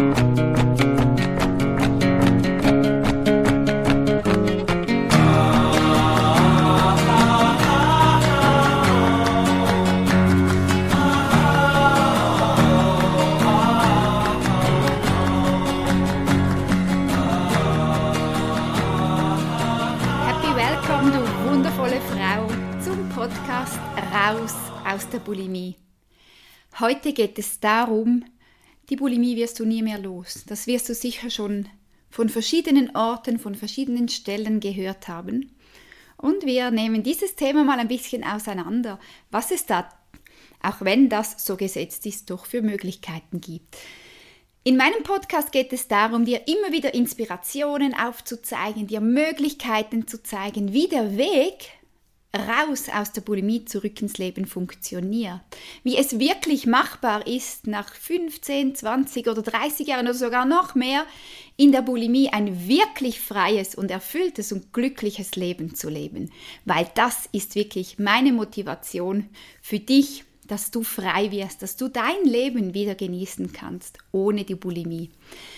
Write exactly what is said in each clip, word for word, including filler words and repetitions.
Raus aus der Bulimie. Heute geht es darum, die Bulimie wirst du nie mehr los. Das wirst du sicher schon von verschiedenen Orten, von verschiedenen Stellen gehört haben. Und wir nehmen dieses Thema mal ein bisschen auseinander, was es da, auch wenn das so gesetzt ist, doch für Möglichkeiten gibt. In meinem Podcast geht es darum, dir immer wieder Inspirationen aufzuzeigen, dir Möglichkeiten zu zeigen, wie der Weg raus aus der Bulimie zurück ins Leben funktioniert. Wie es wirklich machbar ist, nach fünfzehn, zwanzig oder dreißig Jahren oder sogar noch mehr in der Bulimie ein wirklich freies und erfülltes und glückliches Leben zu leben. Weil das ist wirklich meine Motivation für dich, dass du frei wirst, dass du dein Leben wieder genießen kannst, ohne die Bulimie.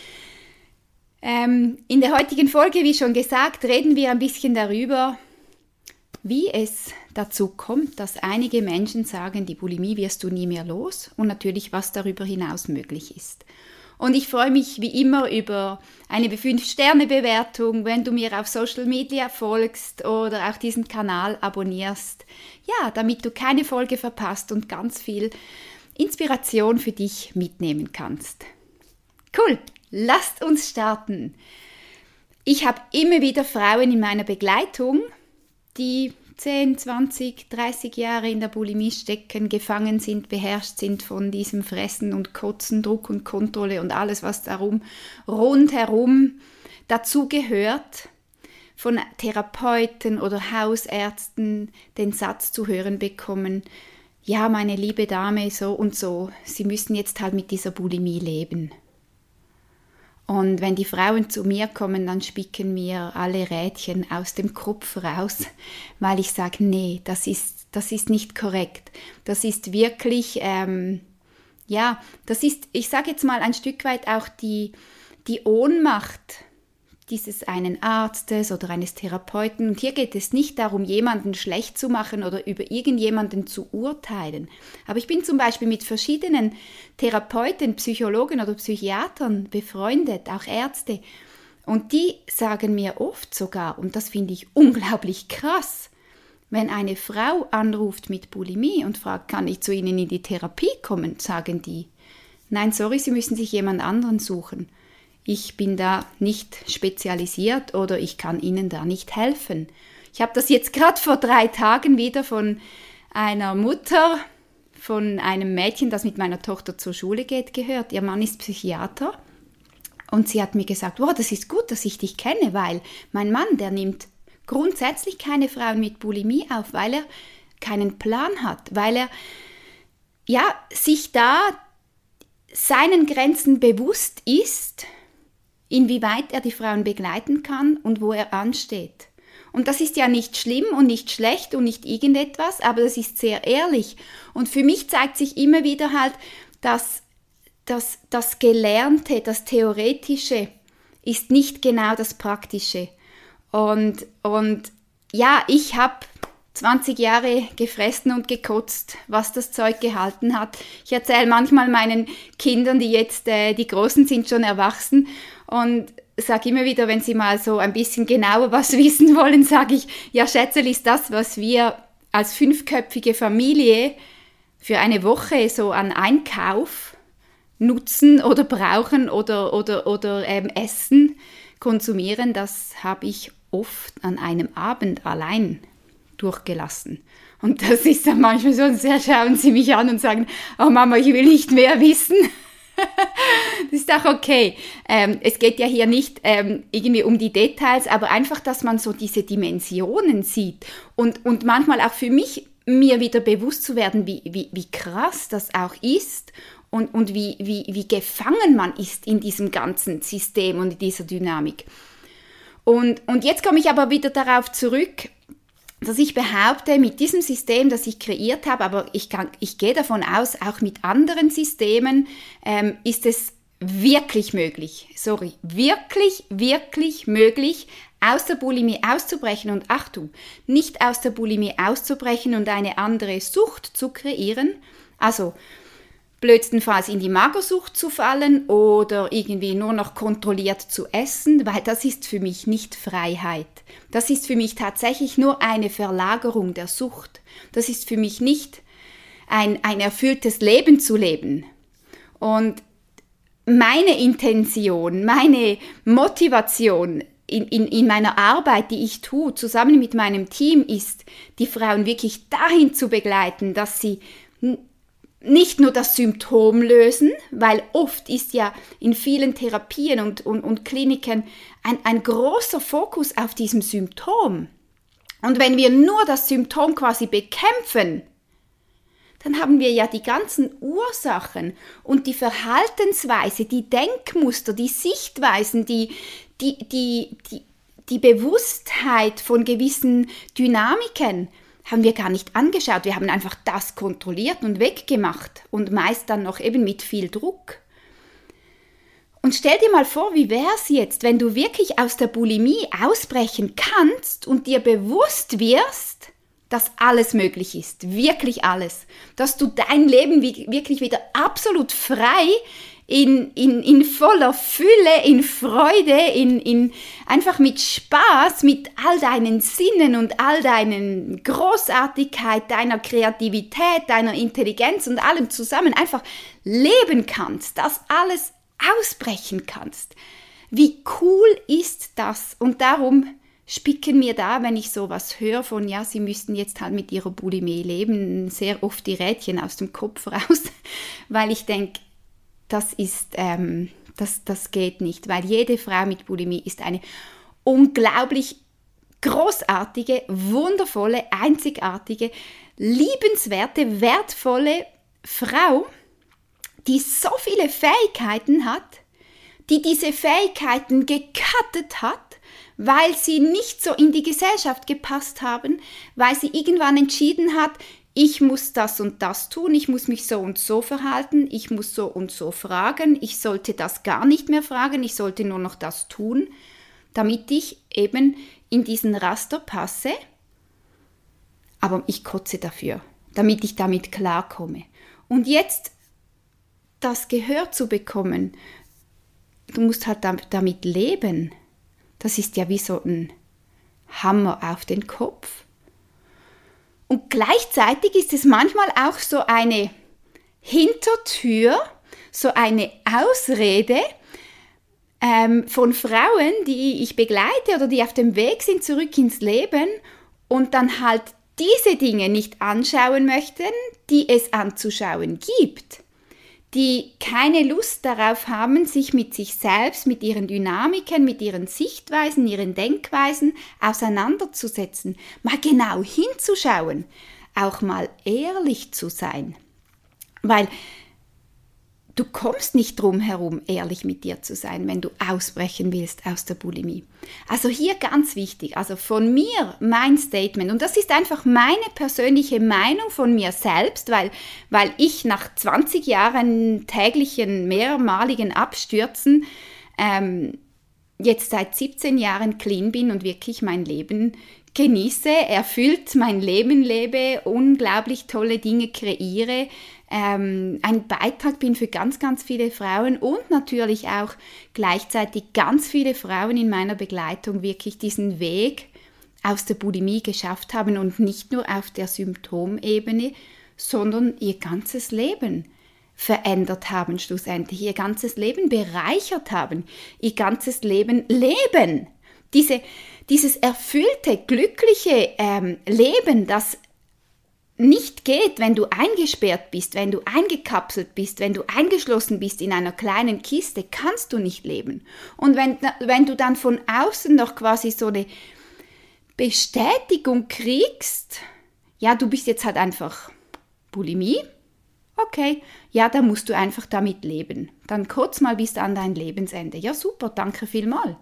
Ähm, in der heutigen Folge, wie schon gesagt, reden wir ein bisschen darüber, wie es dazu kommt, dass einige Menschen sagen, die Bulimie wirst du nie mehr los und natürlich, was darüber hinaus möglich ist. Und ich freue mich wie immer über eine fünf Sterne Bewertung, wenn du mir auf Social Media folgst oder auch diesen Kanal abonnierst. Ja, damit du keine Folge verpasst und ganz viel Inspiration für dich mitnehmen kannst. Cool, lasst uns starten. Ich habe immer wieder Frauen in meiner Begleitung, die zehn, zwanzig, dreißig Jahre in der Bulimie stecken, gefangen sind, beherrscht sind von diesem Fressen und Kotzen, Druck und Kontrolle und alles, was darum rundherum dazu gehört, von Therapeuten oder Hausärzten den Satz zu hören bekommen, ja, meine liebe Dame, so und so, Sie müssen jetzt halt mit dieser Bulimie leben. Und wenn die Frauen zu mir kommen, dann spicken mir alle Rädchen aus dem Kopf raus, weil ich sage, nee, das ist, das ist nicht korrekt. Das ist wirklich, ähm, ja, das ist, ich sage jetzt mal ein Stück weit auch die, die Ohnmacht dieses einen Arztes oder eines Therapeuten. Und hier geht es nicht darum, jemanden schlecht zu machen oder über irgendjemanden zu urteilen. Aber ich bin zum Beispiel mit verschiedenen Therapeuten, Psychologen oder Psychiatern befreundet, auch Ärzte. Und die sagen mir oft sogar, und das finde ich unglaublich krass, wenn eine Frau anruft mit Bulimie und fragt, kann ich zu Ihnen in die Therapie kommen, sagen die, nein, sorry, Sie müssen sich jemand anderen suchen. Ich bin da nicht spezialisiert oder ich kann Ihnen da nicht helfen. Ich habe das jetzt gerade vor drei Tagen wieder von einer Mutter, von einem Mädchen, das mit meiner Tochter zur Schule geht, gehört. Ihr Mann ist Psychiater und sie hat mir gesagt, wow, das ist gut, dass ich dich kenne, weil mein Mann, der nimmt grundsätzlich keine Frauen mit Bulimie auf, weil er keinen Plan hat, weil er ja, sich da seinen Grenzen bewusst ist, inwieweit er die Frauen begleiten kann und wo er ansteht. Und das ist ja nicht schlimm und nicht schlecht und nicht irgendetwas, aber das ist sehr ehrlich. Und für mich zeigt sich immer wieder halt, dass, dass das Gelernte, das Theoretische ist nicht genau das Praktische. Und, und ja, ich habe zwanzig Jahre gefressen und gekotzt, was das Zeug gehalten hat. Ich erzähle manchmal meinen Kindern, die jetzt, äh, die Großen sind schon erwachsen, und sage immer wieder, wenn sie mal so ein bisschen genauer was wissen wollen, sage ich, ja Schätzel, ist das, was wir als fünfköpfige Familie für eine Woche so an Einkauf nutzen oder brauchen oder, oder, oder ähm, essen, konsumieren, das habe ich oft an einem Abend allein durchgelassen. Und das ist dann manchmal so, und sehr schauen sie mich an und sagen, oh Mama, ich will nicht mehr wissen. Das ist auch okay. Ähm, es geht ja hier nicht ähm, irgendwie um die Details, aber einfach, dass man so diese Dimensionen sieht und, und manchmal auch für mich, mir wieder bewusst zu werden, wie, wie, wie krass das auch ist und, und wie, wie, wie gefangen man ist in diesem ganzen System und in dieser Dynamik. Und, und jetzt komme ich aber wieder darauf zurück, dass ich behaupte, mit diesem System, das ich kreiert habe, aber ich, kann, ich gehe davon aus, auch mit anderen Systemen, ähm, ist es wirklich möglich, sorry, wirklich, wirklich möglich, aus der Bulimie auszubrechen und Achtung, nicht aus der Bulimie auszubrechen und eine andere Sucht zu kreieren, also blödstenfalls in die Magersucht zu fallen oder irgendwie nur noch kontrolliert zu essen, weil das ist für mich nicht Freiheit. Das ist für mich tatsächlich nur eine Verlagerung der Sucht. Das ist für mich nicht ein, ein erfülltes Leben zu leben. Und meine Intention, meine Motivation in, in, in meiner Arbeit, die ich tue, zusammen mit meinem Team, ist, die Frauen wirklich dahin zu begleiten, dass sie nicht nur das Symptom lösen, weil oft ist ja in vielen Therapien und, und, und Kliniken ein, ein großer Fokus auf diesem Symptom. Und wenn wir nur das Symptom quasi bekämpfen, dann haben wir ja die ganzen Ursachen und die Verhaltensweise, die Denkmuster, die Sichtweisen, die, die, die, die, die Bewusstheit von gewissen Dynamiken, haben wir gar nicht angeschaut. Wir haben einfach das kontrolliert und weggemacht und meist dann noch eben mit viel Druck. Und stell dir mal vor, wie wäre es jetzt, wenn du wirklich aus der Bulimie ausbrechen kannst und dir bewusst wirst, dass alles möglich ist, wirklich alles. Dass du dein Leben wirklich wieder absolut frei in, in, in voller Fülle, in Freude, in, in einfach mit Spaß, mit all deinen Sinnen und all deinen Großartigkeit, deiner Kreativität, deiner Intelligenz und allem zusammen einfach leben kannst, das alles ausbrechen kannst. Wie cool ist das? Und darum spicken mir da, wenn ich sowas höre von, ja, sie müssten jetzt halt mit ihrer Bulimie leben, sehr oft die Rädchen aus dem Kopf raus, weil ich denke, das ist, ähm, das, das geht nicht, weil jede Frau mit Bulimie ist eine unglaublich großartige, wundervolle, einzigartige, liebenswerte, wertvolle Frau, die so viele Fähigkeiten hat, die diese Fähigkeiten gecuttet hat, weil sie nicht so in die Gesellschaft gepasst haben, weil sie irgendwann entschieden hat, ich muss das und das tun, ich muss mich so und so verhalten, ich muss so und so fragen, ich sollte das gar nicht mehr fragen, ich sollte nur noch das tun, damit ich eben in diesen Raster passe, aber ich kotze dafür, damit ich damit klarkomme. Und jetzt das Gehör zu bekommen, du musst halt damit leben. Das ist ja wie so ein Hammer auf den Kopf. Und gleichzeitig ist es manchmal auch so eine Hintertür, so eine Ausrede ähm, von Frauen, die ich begleite oder die auf dem Weg sind zurück ins Leben und dann halt diese Dinge nicht anschauen möchten, die es anzuschauen gibt. Die keine Lust darauf haben, sich mit sich selbst, mit ihren Dynamiken, mit ihren Sichtweisen, ihren Denkweisen auseinanderzusetzen, mal genau hinzuschauen, auch mal ehrlich zu sein. Weil du kommst nicht drum herum, ehrlich mit dir zu sein, wenn du ausbrechen willst aus der Bulimie. Also hier ganz wichtig, also von mir mein Statement, und das ist einfach meine persönliche Meinung von mir selbst, weil, weil ich nach zwanzig Jahren täglichen, mehrmaligen Abstürzen ähm, jetzt seit siebzehn Jahren clean bin und wirklich mein Leben genieße, erfüllt mein Leben lebe, unglaublich tolle Dinge kreiere, ähm, ein Beitrag bin für ganz, ganz viele Frauen und natürlich auch gleichzeitig ganz viele Frauen in meiner Begleitung wirklich diesen Weg aus der Bulimie geschafft haben und nicht nur auf der Symptomebene, sondern ihr ganzes Leben verändert haben schlussendlich, ihr ganzes Leben bereichert haben, ihr ganzes Leben leben. Diese, dieses erfüllte, glückliche ähm, Leben, das nicht geht, wenn du eingesperrt bist, wenn du eingekapselt bist, wenn du eingeschlossen bist in einer kleinen Kiste, kannst du nicht leben. Und wenn, wenn du dann von außen noch quasi so eine Bestätigung kriegst, ja, du bist jetzt halt einfach Bulimie, okay, ja, dann musst du einfach damit leben. Dann kurz mal bis an dein Lebensende. Ja, super, danke vielmals.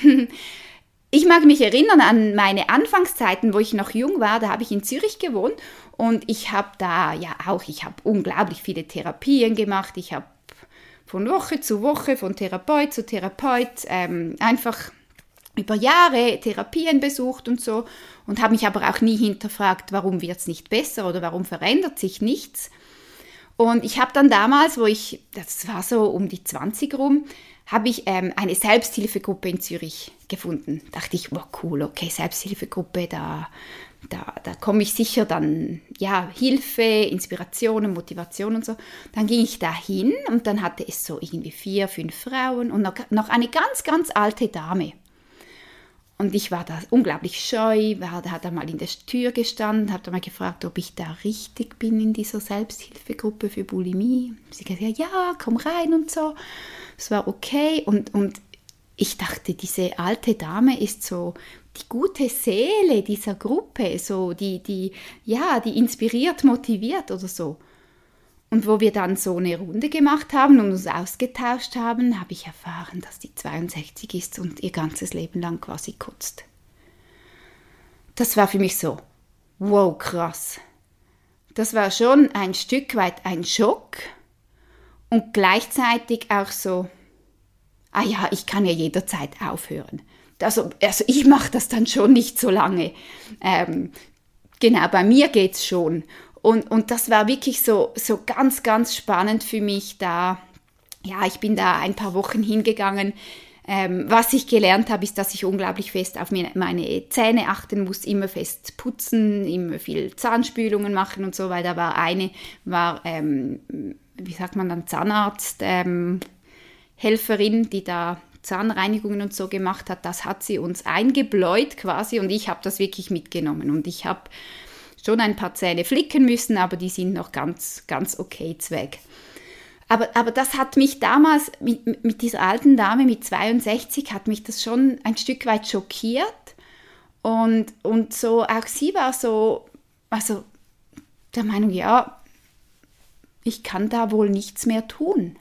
Ich mag mich erinnern an meine Anfangszeiten, wo ich noch jung war, da habe ich in Zürich gewohnt und ich habe da ja auch, ich habe unglaublich viele Therapien gemacht, ich habe von Woche zu Woche, von Therapeut zu Therapeut, ähm, einfach über Jahre Therapien besucht und so und habe mich aber auch nie hinterfragt, warum wird es nicht besser oder warum verändert sich nichts. Und ich habe dann damals, wo ich, das war so um die zwanzig rum, habe ich ähm, eine Selbsthilfegruppe in Zürich gefunden. Dachte ich, wow, cool, okay, Selbsthilfegruppe, da, da, da komme ich sicher dann, ja, Hilfe, Inspiration, Motivation und so. Dann ging ich da hin und dann hatte es so irgendwie vier, fünf Frauen und noch, noch eine ganz, ganz alte Dame. Und ich war da unglaublich scheu, war, da hat er mal in der Tür gestanden, habe da mal gefragt, ob ich da richtig bin in dieser Selbsthilfegruppe für Bulimie. Sie hat gesagt, ja, komm rein und so. Es war okay und, und ich dachte, diese alte Dame ist so die gute Seele dieser Gruppe, so die, die, ja, die inspiriert, motiviert oder so. Und wo wir dann so eine Runde gemacht haben und uns ausgetauscht haben, habe ich erfahren, dass die zweiundsechzig ist und ihr ganzes Leben lang quasi kotzt. Das war für mich so, wow, krass. Das war schon ein Stück weit ein Schock und gleichzeitig auch so, ah ja, ich kann ja jederzeit aufhören. Also, also ich mache das dann schon nicht so lange. Ähm, genau, bei mir geht es schon. Und, und das war wirklich so, so ganz, ganz spannend für mich da. Ja, ich bin da ein paar Wochen hingegangen. Ähm, was ich gelernt habe, ist, dass ich unglaublich fest auf meine, meine Zähne achten muss, immer fest putzen, immer viel Zahnspülungen machen und so, weil da war eine, war, ähm, wie sagt man dann, Zahnarzt, ähm, Helferin, die da Zahnreinigungen und so gemacht hat. Das hat sie uns eingebläut quasi und ich habe das wirklich mitgenommen und ich habe schon ein paar Zähne flicken müssen, aber die sind noch ganz, ganz okay weg. Aber, aber das hat mich damals, mit, mit dieser alten Dame mit zweiundsechzig, hat mich das schon ein Stück weit schockiert. Und, und so, auch sie war so, also der Meinung, ja, ich kann da wohl nichts mehr tun.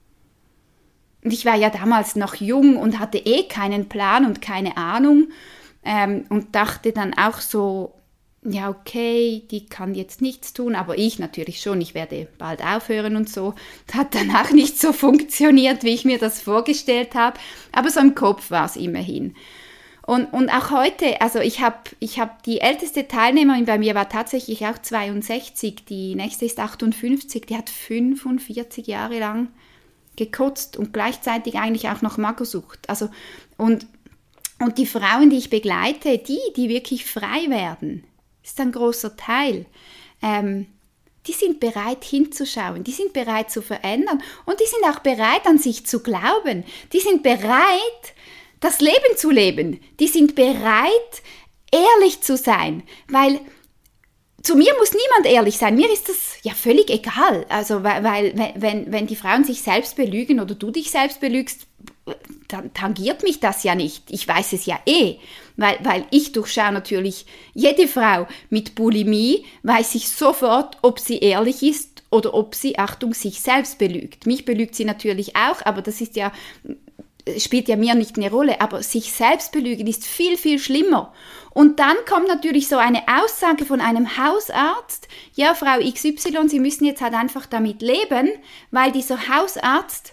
Und ich war ja damals noch jung und hatte eh keinen Plan und keine Ahnung ähm, und dachte dann auch so, ja, okay, die kann jetzt nichts tun, aber ich natürlich schon, ich werde bald aufhören und so. Das hat dann auch nicht so funktioniert, wie ich mir das vorgestellt habe, aber so im Kopf war es immerhin. Und, und auch heute, also ich habe ich hab die älteste Teilnehmerin bei mir war tatsächlich auch zweiundsechzig, die nächste ist achtundfünfzig, die hat fünfundvierzig Jahre lang gekotzt und gleichzeitig eigentlich auch noch Magersucht. Also, und, und die Frauen, die ich begleite, die, die wirklich frei werden, ist ein großer Teil. Ähm, die sind bereit hinzuschauen, die sind bereit zu verändern und die sind auch bereit an sich zu glauben. Die sind bereit, das Leben zu leben. Die sind bereit, ehrlich zu sein, weil zu mir muss niemand ehrlich sein. Mir ist das ja völlig egal. Also, weil, weil wenn, wenn die Frauen sich selbst belügen oder du dich selbst belügst, dann tangiert mich das ja nicht. Ich weiß es ja eh, weil, weil ich durchschaue natürlich jede Frau mit Bulimie, weiß ich sofort, ob sie ehrlich ist oder ob sie, Achtung, sich selbst belügt. Mich belügt sie natürlich auch, aber das ist ja, spielt ja mir nicht eine Rolle, aber sich selbst belügen ist viel, viel schlimmer. Und dann kommt natürlich so eine Aussage von einem Hausarzt, ja, Frau X Y, Sie müssen jetzt halt einfach damit leben, weil dieser Hausarzt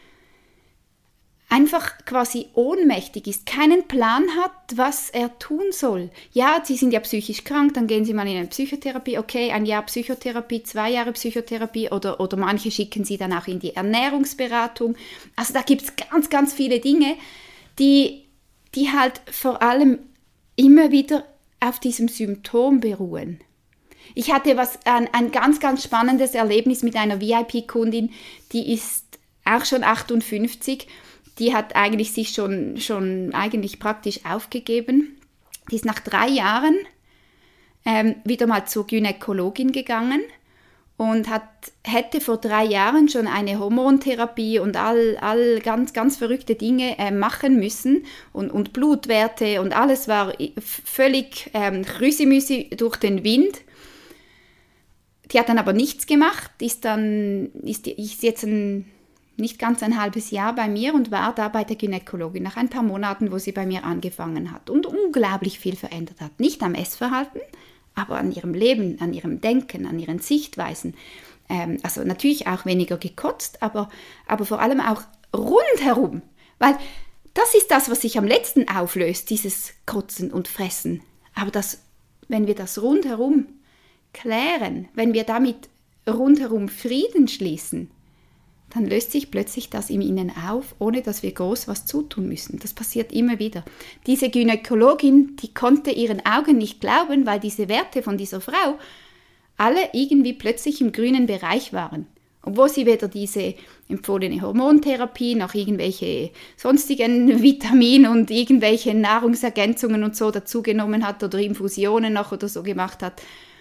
einfach quasi ohnmächtig ist, keinen Plan hat, was er tun soll. Ja, Sie sind ja psychisch krank, dann gehen Sie mal in eine Psychotherapie. Okay, ein Jahr Psychotherapie, zwei Jahre Psychotherapie oder, oder manche schicken Sie dann auch in die Ernährungsberatung. Also da gibt es ganz, ganz viele Dinge, die, die halt vor allem immer wieder auf diesem Symptom beruhen. Ich hatte was, ein, ein ganz, ganz spannendes Erlebnis mit einer V I P-Kundin, die ist auch schon achtundfünfzig. Die hat eigentlich sich schon, schon eigentlich praktisch aufgegeben. Die ist nach drei Jahren ähm, wieder mal zur Gynäkologin gegangen und hat, hätte vor drei Jahren schon eine Hormontherapie und all, all ganz, ganz verrückte Dinge äh, machen müssen und, und Blutwerte und alles war völlig ähm, rüsimüsi durch den Wind. Die hat dann aber nichts gemacht, ist dann, ist, ist jetzt ein nicht ganz ein halbes Jahr bei mir und war da bei der Gynäkologin nach ein paar Monaten, wo sie bei mir angefangen hat und unglaublich viel verändert hat. Nicht am Essverhalten, aber an ihrem Leben, an ihrem Denken, an ihren Sichtweisen. ähm, also natürlich auch weniger gekotzt, aber, aber vor allem auch rundherum. Weil das ist das, was sich am letzten auflöst, dieses Kotzen und Fressen. Aber das, wenn wir das rundherum klären, wenn wir damit rundherum Frieden schließen, dann löst sich plötzlich das im Innen auf, ohne dass wir groß was zutun müssen. Das passiert immer wieder. Diese Gynäkologin, die konnte ihren Augen nicht glauben, weil diese Werte von dieser Frau alle irgendwie plötzlich im grünen Bereich waren. Obwohl sie weder diese empfohlene Hormontherapie noch irgendwelche sonstigen Vitamin- und irgendwelche Nahrungsergänzungen und so dazugenommen hat oder Infusionen noch oder so gemacht hat.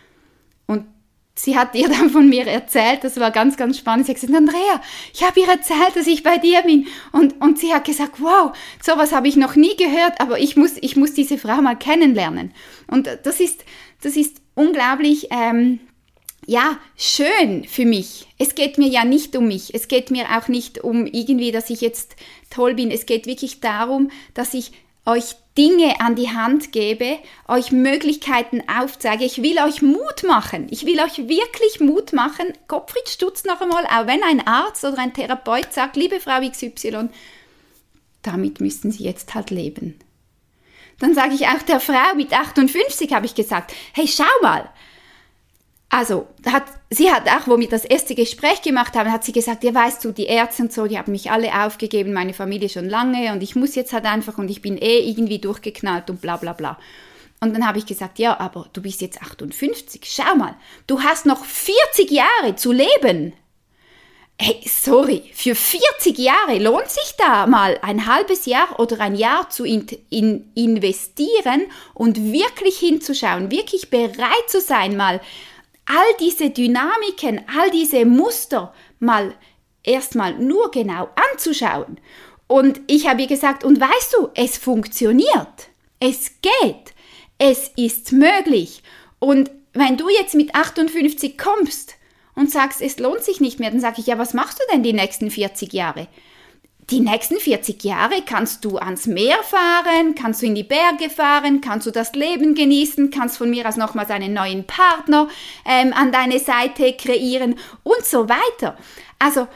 Und sie hat ihr dann von mir erzählt, das war ganz, ganz spannend. Sie hat gesagt, Andrea, ich habe ihr erzählt, dass ich bei dir bin. Und, und sie hat gesagt, wow, sowas habe ich noch nie gehört, aber ich muss, ich muss diese Frau mal kennenlernen. Und das ist, das ist unglaublich, ähm, ja, schön für mich. Es geht mir ja nicht um mich. Es geht mir auch nicht um irgendwie, dass ich jetzt toll bin. Es geht wirklich darum, dass ich euch Dinge an die Hand gebe, euch Möglichkeiten aufzeige. Ich will euch Mut machen. Ich will euch wirklich Mut machen. Gottfried stutzt noch einmal, auch wenn ein Arzt oder ein Therapeut sagt, liebe Frau X Y, damit müssen Sie jetzt halt leben. Dann sage ich auch der Frau mit achtundfünfzig, habe ich gesagt, hey, schau mal. Also, hat, sie hat auch, wo wir das erste Gespräch gemacht haben, hat sie gesagt, ja, weißt du, die Ärzte und so, die haben mich alle aufgegeben, meine Familie schon lange und ich muss jetzt halt einfach und ich bin eh irgendwie durchgeknallt und bla bla bla. Und dann habe ich gesagt, ja, aber du bist jetzt achtundfünfzig, schau mal, du hast noch vierzig Jahre zu leben. Hey, sorry, für vierzig Jahre lohnt sich da mal ein halbes Jahr oder ein Jahr zu in, in investieren und wirklich hinzuschauen, wirklich bereit zu sein, mal all diese Dynamiken, all diese Muster mal erstmal nur genau anzuschauen. Und ich habe ihr gesagt, und weißt du, es funktioniert, es geht, es ist möglich. Und wenn du jetzt mit achtundfünfzig kommst und sagst, es lohnt sich nicht mehr, dann sage ich, ja, was machst du denn die nächsten vierzig Jahre? Die nächsten vierzig Jahre kannst du ans Meer fahren, kannst du in die Berge fahren, kannst du das Leben genießen, kannst von mir aus nochmals einen neuen Partner ähm, an deine Seite kreieren und so weiter. Also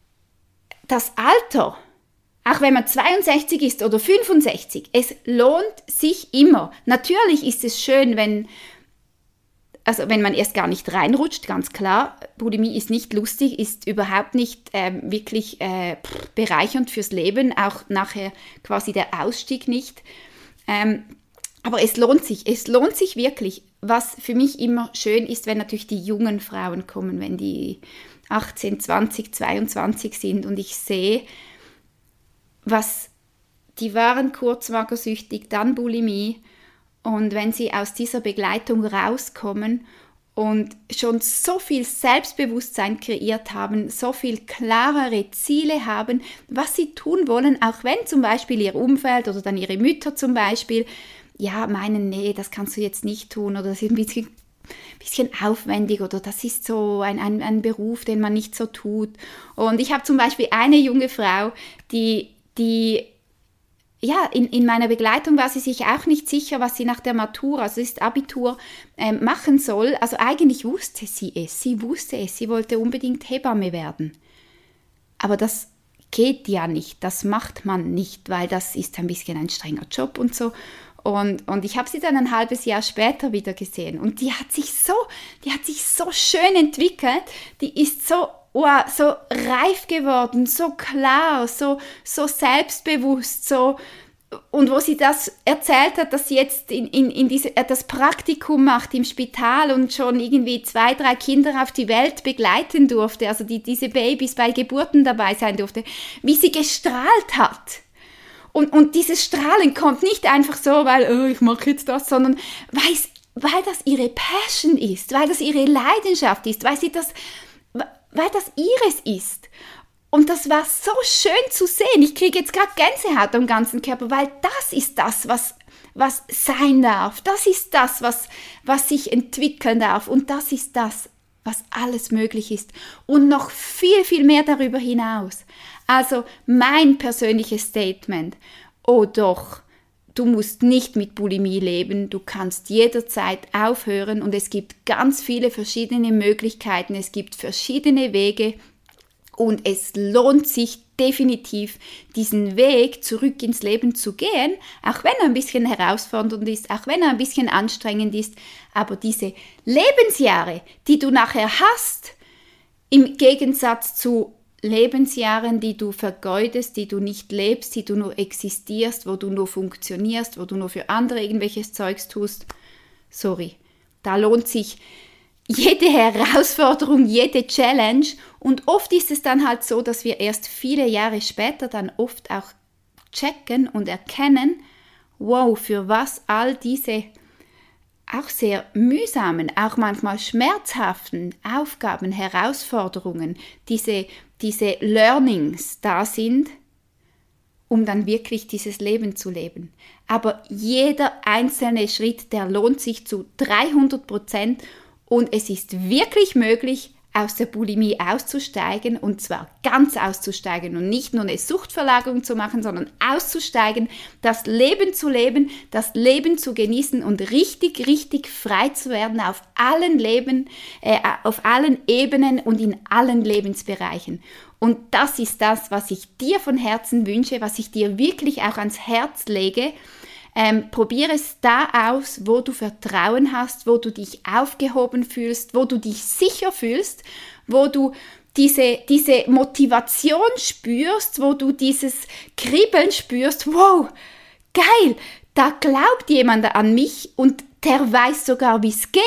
das Alter, auch wenn man zweiundsechzig ist oder fünfundsechzig, es lohnt sich immer. Natürlich ist es schön, wenn Also wenn man erst gar nicht reinrutscht, ganz klar, Bulimie ist nicht lustig, ist überhaupt nicht ähm, wirklich äh, bereichernd fürs Leben, auch nachher quasi der Ausstieg nicht. Ähm, aber es lohnt sich, es lohnt sich wirklich. Was für mich immer schön ist, wenn natürlich die jungen Frauen kommen, wenn die achtzehn, zwanzig, zweiundzwanzig sind und ich sehe, was die waren kurzmagersüchtig, dann Bulimie. Und wenn sie aus dieser Begleitung rauskommen und schon so viel Selbstbewusstsein kreiert haben, so viel klarere Ziele haben, was sie tun wollen, auch wenn zum Beispiel ihr Umfeld oder dann ihre Mütter zum Beispiel, ja, meinen, nee, das kannst du jetzt nicht tun oder das ist ein bisschen, bisschen aufwendig oder das ist so ein, ein, ein Beruf, den man nicht so tut. Und ich habe zum Beispiel eine junge Frau, die, die Ja, in, in meiner Begleitung war sie sich auch nicht sicher, was sie nach der Matura, also das ist Abitur, ähm, machen soll. Also eigentlich wusste sie es, sie wusste es, sie wollte unbedingt Hebamme werden. Aber das geht ja nicht, das macht man nicht, weil das ist ein bisschen ein strenger Job und so. Und, und ich habe sie dann ein halbes Jahr später wieder gesehen und die hat sich so, die hat sich so schön entwickelt, die ist so Wow, so reif geworden, so klar, so, so selbstbewusst, so, und wo sie das erzählt hat, dass sie jetzt in, in, in diese, das Praktikum macht im Spital und schon irgendwie zwei, drei Kinder auf die Welt begleiten durfte, also die, diese Babys bei Geburten dabei sein durfte, wie sie gestrahlt hat. Und, und dieses Strahlen kommt nicht einfach so, weil oh, ich mache jetzt das, sondern weil, weil das ihre Passion ist, weil das ihre Leidenschaft ist, weil sie das weil das ihres ist. Und das war so schön zu sehen. Ich kriege jetzt gerade Gänsehaut am ganzen Körper, weil das ist das, was, was sein darf. Das ist das, was, was sich entwickeln darf. Und das ist das, was alles möglich ist. Und noch viel, viel mehr darüber hinaus. Also mein persönliches Statement. Oh doch, du musst nicht mit Bulimie leben, du kannst jederzeit aufhören und es gibt ganz viele verschiedene Möglichkeiten, es gibt verschiedene Wege und es lohnt sich definitiv, diesen Weg zurück ins Leben zu gehen, auch wenn er ein bisschen herausfordernd ist, auch wenn er ein bisschen anstrengend ist, aber diese Lebensjahre, die du nachher hast, im Gegensatz zu Lebensjahren, die du vergeudest, die du nicht lebst, die du nur existierst, wo du nur funktionierst, wo du nur für andere irgendwelches Zeugs tust. Sorry, da lohnt sich jede Herausforderung, jede Challenge und oft ist es dann halt so, dass wir erst viele Jahre später dann oft auch checken und erkennen, wow, für was all diese auch sehr mühsamen, auch manchmal schmerzhaften Aufgaben, Herausforderungen, diese, diese Learnings da sind, um dann wirklich dieses Leben zu leben. Aber jeder einzelne Schritt, der lohnt sich zu dreihundert Prozent und es ist wirklich möglich, aus der Bulimie auszusteigen und zwar ganz auszusteigen und nicht nur eine Suchtverlagerung zu machen, sondern auszusteigen, das Leben zu leben, das Leben zu genießen und richtig, richtig frei zu werden auf allen Leben, äh, auf allen Ebenen und in allen Lebensbereichen. Und das ist das, was ich dir von Herzen wünsche, was ich dir wirklich auch ans Herz lege. Ähm, probiere es da aus, wo du Vertrauen hast, wo du dich aufgehoben fühlst, wo du dich sicher fühlst, wo du diese, diese Motivation spürst, wo du dieses Kribbeln spürst, wow, geil, da glaubt jemand an mich und der weiß sogar, wie es geht.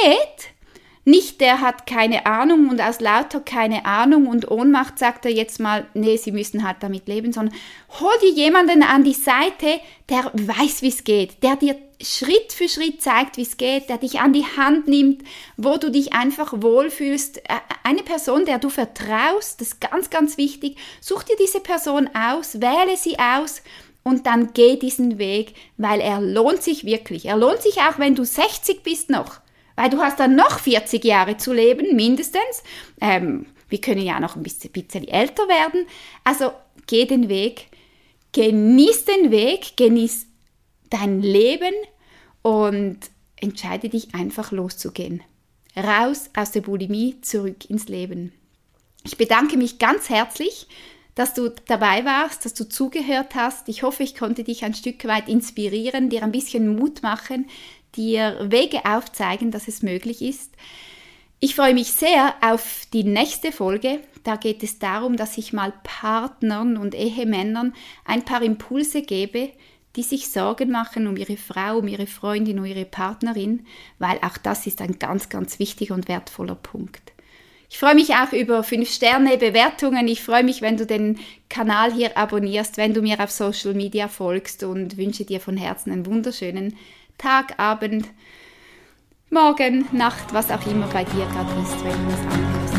Nicht, der hat keine Ahnung und aus lauter keine Ahnung und Ohnmacht sagt er jetzt mal, nee, sie müssen halt damit leben, sondern hol dir jemanden an die Seite, der weiß, wie es geht, der dir Schritt für Schritt zeigt, wie es geht, der dich an die Hand nimmt, wo du dich einfach wohlfühlst. Eine Person, der du vertraust, das ist ganz, ganz wichtig. Such dir diese Person aus, wähle sie aus und dann geh diesen Weg, weil er lohnt sich wirklich. Er lohnt sich auch, wenn du sechzig bist noch. Weil du hast dann noch vierzig Jahre zu leben, mindestens. Ähm, wir können ja noch ein bisschen, bisschen älter werden. Also geh den Weg, genieß den Weg, genieß dein Leben und entscheide dich einfach loszugehen. Raus aus der Bulimie, zurück ins Leben. Ich bedanke mich ganz herzlich, dass du dabei warst, dass du zugehört hast. Ich hoffe, ich konnte dich ein Stück weit inspirieren, dir ein bisschen Mut machen, dir Wege aufzeigen, dass es möglich ist. Ich freue mich sehr auf die nächste Folge. Da geht es darum, dass ich mal Partnern und Ehemännern ein paar Impulse gebe, die sich Sorgen machen um ihre Frau, um ihre Freundin, um ihre Partnerin, weil auch das ist ein ganz, ganz wichtiger und wertvoller Punkt. Ich freue mich auch über fünf Sterne Bewertungen. Ich freue mich, wenn du den Kanal hier abonnierst, wenn du mir auf Social Media folgst und wünsche dir von Herzen einen wunderschönen Tag, Abend, Morgen, Nacht, was auch immer bei dir gerade ist, wenn du das anhörst.